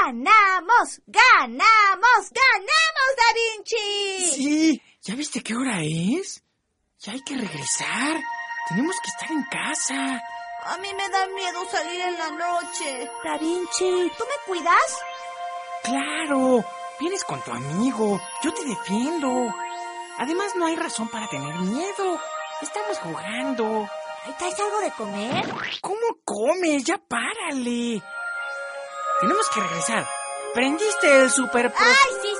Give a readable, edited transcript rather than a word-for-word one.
¡Ganamos! ¡Ganamos! ¡Ganamos, Da Vinci! Sí, ¿ya viste qué hora es? Ya hay que regresar. Tenemos que estar en casa. A mí me da miedo salir en la noche. Da Vinci, ¿Tú me cuidas? Claro, vienes con tu amigo. Yo te defiendo. Además, no hay razón para tener miedo. Estamos jugando. ¿traes algo de comer? ¿Cómo comes? Ya párale. Tenemos que regresar. ¿Prendiste el super... ¡Ay, sí!